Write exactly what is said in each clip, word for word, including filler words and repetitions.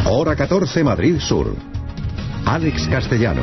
Hora catorce, Madrid Sur. Alex Castellano.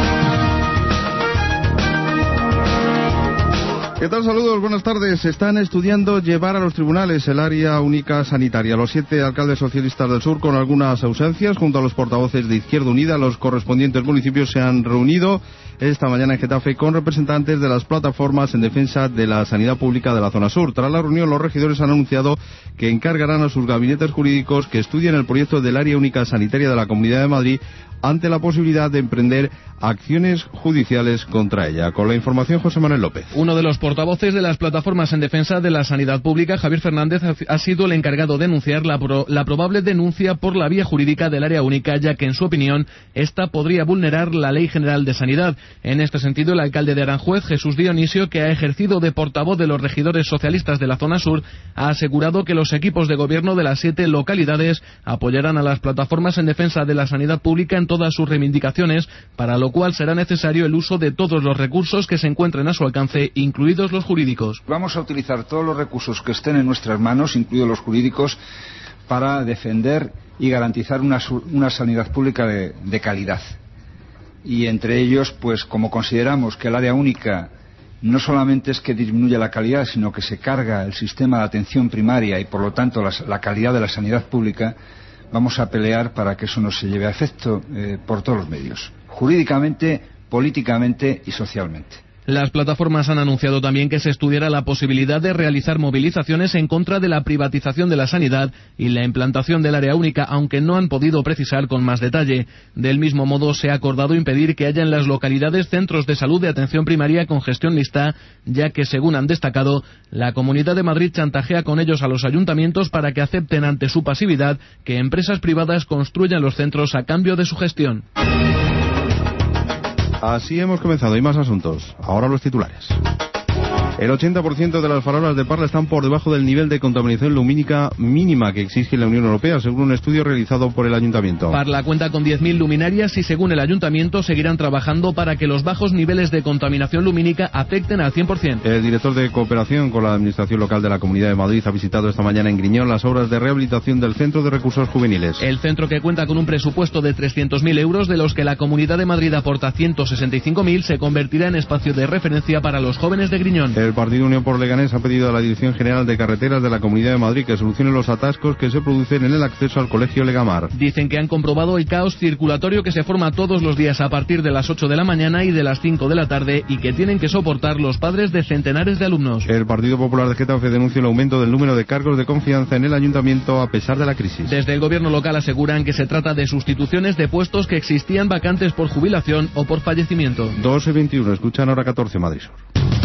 ¿Qué tal? Saludos, buenas tardes. Están estudiando llevar a los tribunales el área única sanitaria. Los siete alcaldes socialistas del sur, con algunas ausencias, junto a los portavoces de Izquierda Unida, los correspondientes municipios se han reunido esta mañana en Getafe con representantes de las plataformas en defensa de la sanidad pública de la zona sur. Tras la reunión, los regidores han anunciado que encargarán a sus gabinetes jurídicos que estudien el proyecto del área única sanitaria de la Comunidad de Madrid ante la posibilidad de emprender acciones judiciales contra ella. Con la información, José Manuel López. Uno de los portavoces de las plataformas en defensa de la sanidad pública, Javier Fernández, ha sido el encargado de denunciar la, pro, la probable denuncia por la vía jurídica del área única, ya que, en su opinión, esta podría vulnerar la Ley General de Sanidad. En este sentido, el alcalde de Aranjuez, Jesús Dionisio, que ha ejercido de portavoz de los regidores socialistas de la zona sur, ha asegurado que los equipos de gobierno de las siete localidades apoyarán a las plataformas en defensa de la sanidad pública en todas sus reivindicaciones, para lo cual será necesario el uso de todos los recursos que se encuentren a su alcance, incluidos los jurídicos. Vamos a utilizar todos los recursos que estén en nuestras manos, incluidos los jurídicos, para defender y garantizar una, una sanidad pública de, de calidad. Y entre ellos, pues como consideramos que el área única no solamente es que disminuye la calidad, sino que se carga el sistema de atención primaria y por lo tanto la, la calidad de la sanidad pública, vamos a pelear para que eso no se lleve a efecto eh, por todos los medios, jurídicamente, políticamente y socialmente. Las plataformas han anunciado también que se estudiará la posibilidad de realizar movilizaciones en contra de la privatización de la sanidad y la implantación del área única, aunque no han podido precisar con más detalle. Del mismo modo, se ha acordado impedir que haya en las localidades centros de salud de atención primaria con gestión mixta, ya que, según han destacado, la Comunidad de Madrid chantajea con ellos a los ayuntamientos para que acepten ante su pasividad que empresas privadas construyan los centros a cambio de su gestión. Así hemos comenzado. Hay más asuntos. Ahora los titulares. El ochenta por ciento de las farolas de Parla están por debajo del nivel de contaminación lumínica mínima que exige la Unión Europea, según un estudio realizado por el Ayuntamiento. Parla cuenta con diez mil luminarias y, según el Ayuntamiento, seguirán trabajando para que los bajos niveles de contaminación lumínica afecten al cien por ciento. El director de cooperación con la Administración Local de la Comunidad de Madrid ha visitado esta mañana en Griñón las obras de rehabilitación del Centro de Recursos Juveniles. El centro, que cuenta con un presupuesto de trescientos mil euros, de los que la Comunidad de Madrid aporta ciento sesenta y cinco mil, se convertirá en espacio de referencia para los jóvenes de Griñón. El Partido Unión por Leganés ha pedido a la Dirección General de Carreteras de la Comunidad de Madrid que solucione los atascos que se producen en el acceso al Colegio Legamar. Dicen que han comprobado el caos circulatorio que se forma todos los días a partir de las ocho de la mañana y de las cinco de la tarde, y que tienen que soportar los padres de centenares de alumnos. El Partido Popular de Getafe denuncia el aumento del número de cargos de confianza en el Ayuntamiento a pesar de la crisis. Desde el gobierno local aseguran que se trata de sustituciones de puestos que existían vacantes por jubilación o por fallecimiento. doce veintiuno, escuchan Hora catorce, Madrid Sur.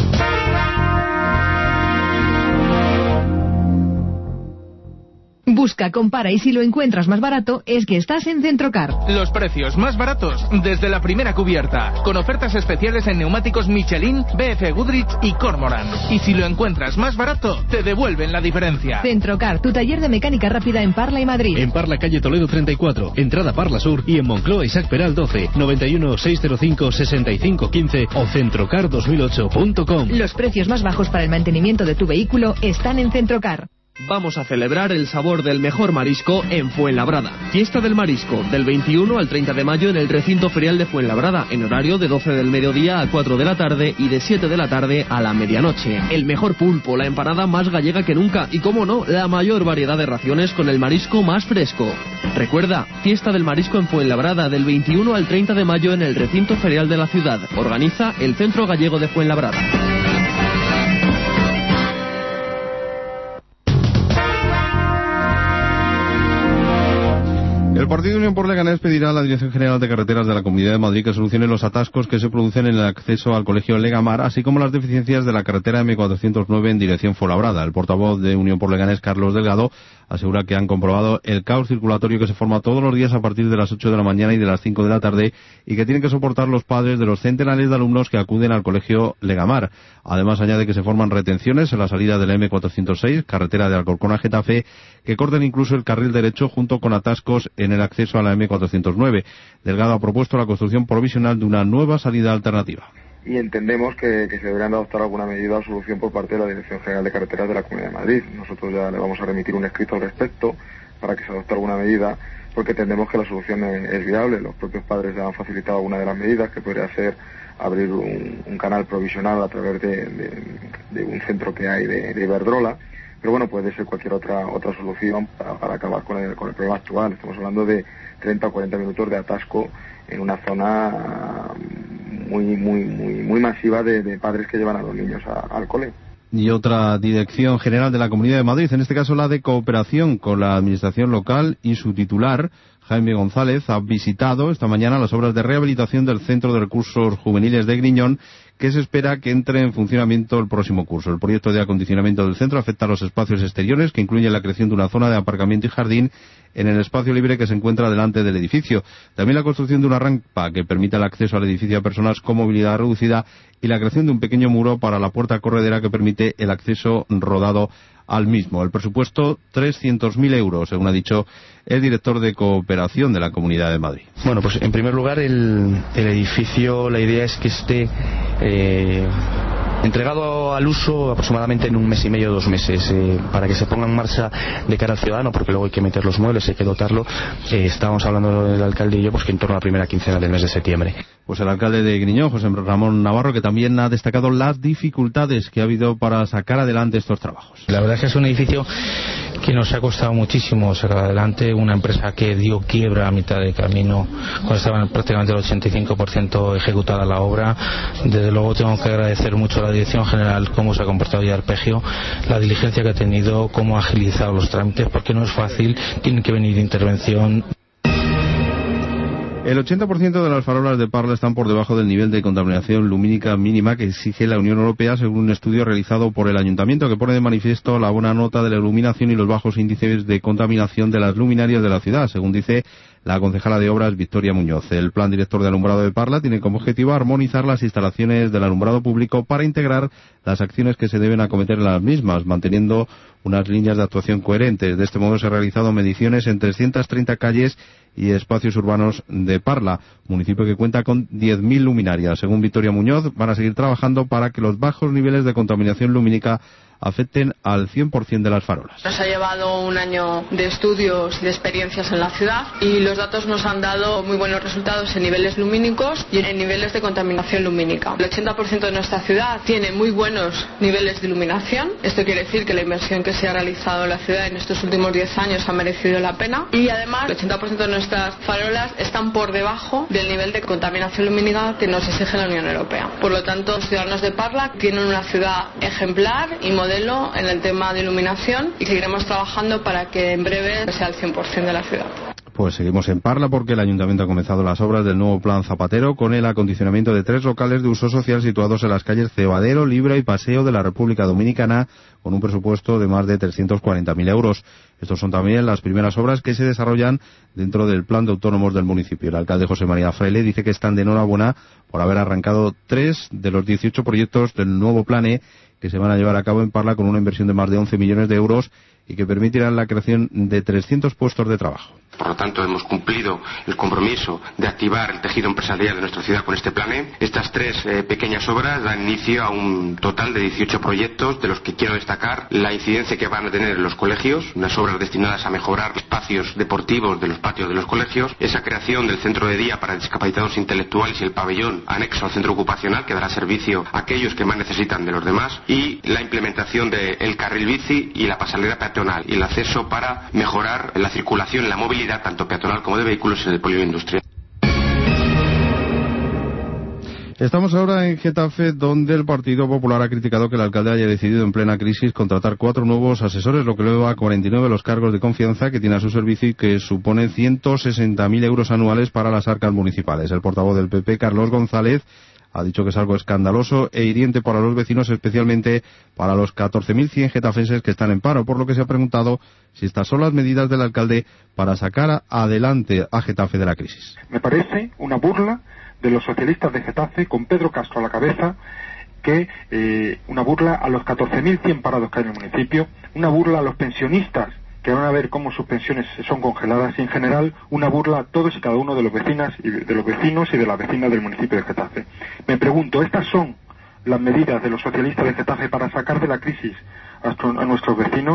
Busca, compara y si lo encuentras más barato es que estás en Centrocar. Los precios más baratos desde la primera cubierta, con ofertas especiales en neumáticos Michelin, B F Goodrich y Cormoran. Y si lo encuentras más barato, te devuelven la diferencia. Centrocar, tu taller de mecánica rápida en Parla y Madrid. En Parla, calle Toledo treinta y cuatro, entrada Parla Sur, y en Moncloa, Isaac Peral doce, noventa y uno, seiscientos cinco, sesenta y cinco quince o centrocar dos mil ocho punto com. Los precios más bajos para el mantenimiento de tu vehículo están en Centrocar. Vamos a celebrar el sabor del mejor marisco en Fuenlabrada. Fiesta del Marisco, del veintiuno al treinta de mayo en el recinto ferial de Fuenlabrada, en horario de doce del mediodía a cuatro de la tarde y de siete de la tarde a la medianoche. El mejor pulpo, la empanada más gallega que nunca y, como no, la mayor variedad de raciones con el marisco más fresco. Recuerda, Fiesta del Marisco en Fuenlabrada, del veintiuno al treinta de mayo en el recinto ferial de la ciudad. Organiza el Centro Gallego de Fuenlabrada. El Partido Unión por Leganés pedirá a la Dirección General de Carreteras de la Comunidad de Madrid que solucione los atascos que se producen en el acceso al Colegio Legamar, así como las deficiencias de la carretera eme cuatrocientos nueve en dirección Fuenlabrada. El portavoz de Unión por Leganés, Carlos Delgado, asegura que han comprobado el caos circulatorio que se forma todos los días a partir de las ocho de la mañana y de las cinco de la tarde, y que tienen que soportar los padres de los centenares de alumnos que acuden al Colegio Legamar. Además, añade que se forman retenciones en la salida de la eme cuatrocientos seis, carretera de Alcorcón a Getafe, que cortan incluso el carril derecho, junto con atascos en el acceso a la eme cuatrocientos nueve. Delgado ha propuesto la construcción provisional de una nueva salida alternativa. Y entendemos que, que se deberán adoptar alguna medida o solución por parte de la Dirección General de Carreteras de la Comunidad de Madrid. Nosotros ya le vamos a remitir un escrito al respecto para que se adopte alguna medida, porque entendemos que la solución es, es viable. Los propios padres han facilitado alguna de las medidas, que podría ser abrir un, un canal provisional a través de, de, de un centro que hay de, de Iberdrola, pero bueno, puede ser cualquier otra otra solución para, para acabar con el, con el problema actual. Estamos hablando de treinta o cuarenta minutos de atasco en una zona muy muy muy muy masiva de, de padres que llevan a los niños a, al cole. Y otra dirección general de la Comunidad de Madrid, en este caso la de cooperación con la administración local, y su titular, Jaime González, ha visitado esta mañana las obras de rehabilitación del Centro de Recursos Juveniles de Griñón, que se espera que entre en funcionamiento el próximo curso. El proyecto de acondicionamiento del centro afecta a los espacios exteriores, que incluyen la creación de una zona de aparcamiento y jardín en el espacio libre que se encuentra delante del edificio. También la construcción de una rampa que permita el acceso al edificio a personas con movilidad reducida, y la creación de un pequeño muro para la puerta corredera que permite el acceso rodado al mismo. El presupuesto, trescientos mil euros, según ha dicho el director de cooperación de la Comunidad de Madrid. Bueno, pues en primer lugar el, el edificio, la idea es que esté eh, entregado al uso aproximadamente en un mes y medio, dos meses, eh, para que se ponga en marcha de cara al ciudadano, porque luego hay que meter los muebles, hay que dotarlo. Eh, estábamos hablando del alcalde y yo, pues que en torno a la primera quincena del mes de septiembre. Pues el alcalde de Griñón, José Ramón Navarro, que también ha destacado las dificultades que ha habido para sacar adelante estos trabajos. La verdad es que es un edificio que nos ha costado muchísimo sacar adelante, una empresa que dio quiebra a mitad de camino, cuando estaba prácticamente el ochenta y cinco por ciento ejecutada la obra. Desde luego tengo que agradecer mucho a la Dirección General cómo se ha comportado y Arpegio, la diligencia que ha tenido, cómo ha agilizado los trámites, porque no es fácil, tiene que venir intervención. El ochenta por ciento de las farolas de Parla están por debajo del nivel de contaminación lumínica mínima que exige la Unión Europea, según un estudio realizado por el Ayuntamiento, que pone de manifiesto la buena nota de la iluminación y los bajos índices de contaminación de las luminarias de la ciudad, según dice la concejala de Obras, Victoria Muñoz. El plan director de alumbrado de Parla tiene como objetivo armonizar las instalaciones del alumbrado público para integrar las acciones que se deben acometer en las mismas, manteniendo unas líneas de actuación coherentes. De este modo se han realizado mediciones en trescientas treinta calles y espacios urbanos de Parla, municipio que cuenta con diez mil luminarias. Según Victoria Muñoz, van a seguir trabajando para que los bajos niveles de contaminación lumínica afecten al cien por ciento de las farolas. Nos ha llevado un año de estudios y de experiencias en la ciudad, y los datos nos han dado muy buenos resultados en niveles lumínicos y en niveles de contaminación lumínica. El ochenta por ciento de nuestra ciudad tiene muy buenos niveles de iluminación. Esto quiere decir que la inversión que se ha realizado en la ciudad en estos últimos diez años ha merecido la pena, y además el ochenta por ciento de nuestras farolas están por debajo del nivel de contaminación lumínica que nos exige la Unión Europea. Por lo tanto, los ciudadanos de Parla tienen una ciudad ejemplar y modelo en el tema de iluminación, y seguiremos trabajando para que en breve sea el cien por ciento de la ciudad. Pues seguimos en Parla, porque el Ayuntamiento ha comenzado las obras del nuevo Plan Zapatero con el acondicionamiento de tres locales de uso social situados en las calles Cebadero, Libra y Paseo de la República Dominicana, con un presupuesto de más de trescientos cuarenta mil euros. Estos son también las primeras obras que se desarrollan dentro del Plan de Autónomos del municipio. El alcalde José María Fraile dice que están de enhorabuena por haber arrancado tres de los dieciocho proyectos del nuevo Plan E, que se van a llevar a cabo en Parla con una inversión de más de once millones de euros y que permitirán la creación de trescientos puestos de trabajo. Por lo tanto, hemos cumplido el compromiso de activar el tejido empresarial de nuestra ciudad con este plan E. Estas tres eh, pequeñas obras dan inicio a un total de dieciocho proyectos, de los que quiero destacar la incidencia que van a tener en los colegios, unas obras destinadas a mejorar espacios deportivos de los patios de los colegios, esa creación del centro de día para discapacitados intelectuales y el pabellón anexo al centro ocupacional que dará servicio a aquellos que más necesitan de los demás, y la implementación del carril bici y la pasarela peatonal y el acceso para mejorar la circulación, la movilidad tanto peatonal como de vehículos en el polígono industrial. Estamos ahora en Getafe, donde el Partido Popular ha criticado que el alcalde haya decidido en plena crisis contratar cuatro nuevos asesores, lo que eleva a cuarenta y nueve los cargos de confianza que tiene a su servicio y que suponen ciento sesenta mil euros anuales para las arcas municipales. El portavoz del P P, Carlos González, ha dicho que es algo escandaloso e hiriente para los vecinos, especialmente para los catorce mil cien getafenses que están en paro, por lo que se ha preguntado si estas son las medidas del alcalde para sacar adelante a Getafe de la crisis. Me parece una burla de los socialistas de Getafe, con Pedro Castro a la cabeza, que eh, una burla a los catorce mil cien parados que hay en el municipio, una burla a los pensionistas, que van a ver cómo sus pensiones son congeladas, y en general una burla a todos y cada uno de los vecinas y de los vecinos y de las vecinas del municipio de Getafe. Me pregunto, ¿estas son las medidas de los socialistas de Getafe para sacar de la crisis a nuestros vecinos?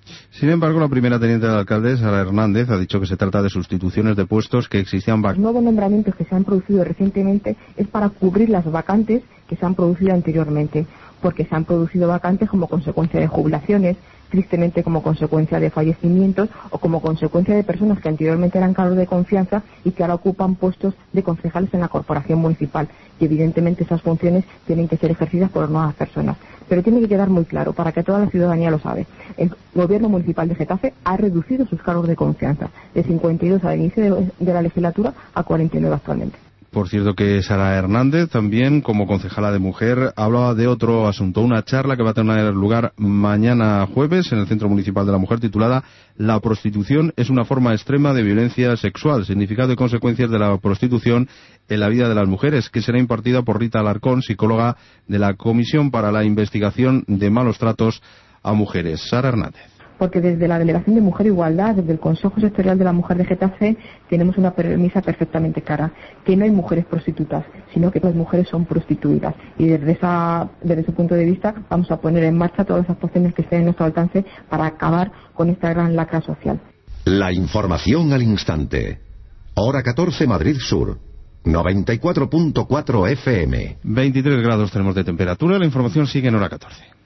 Sin embargo, la primera teniente de alcalde, Sara Hernández, ha dicho que se trata de sustituciones de puestos que existían vacantes. Los nuevos nombramientos que se han producido recientemente es para cubrir las vacantes que se han producido anteriormente, porque se han producido vacantes como consecuencia de jubilaciones, tristemente como consecuencia de fallecimientos o como consecuencia de personas que anteriormente eran cargos de confianza y que ahora ocupan puestos de concejales en la corporación municipal. Y evidentemente esas funciones tienen que ser ejercidas por nuevas personas. Pero tiene que quedar muy claro, para que toda la ciudadanía lo sabe, el gobierno municipal de Getafe ha reducido sus cargos de confianza de cincuenta y dos al inicio de, de la legislatura a cuarenta y nueve actualmente. Por cierto que Sara Hernández también, como concejala de mujer, hablaba de otro asunto, una charla que va a tener lugar mañana jueves en el Centro Municipal de la Mujer titulada La prostitución es una forma extrema de violencia sexual, significado y consecuencias de la prostitución en la vida de las mujeres, que será impartida por Rita Alarcón, psicóloga de la Comisión para la Investigación de Malos Tratos a Mujeres. Sara Hernández. Porque desde la Delegación de Mujer e Igualdad, desde el Consejo Sectorial de la Mujer de Getafe, tenemos una premisa perfectamente clara, que no hay mujeres prostitutas, sino que las mujeres son prostituidas. Y desde, esa, desde ese punto de vista vamos a poner en marcha todas las actuaciones que estén en nuestro alcance para acabar con esta gran lacra social. La información al instante. Hora catorce, Madrid Sur. noventa y cuatro punto cuatro F M. veintitrés grados tenemos de temperatura, la información sigue en hora catorce.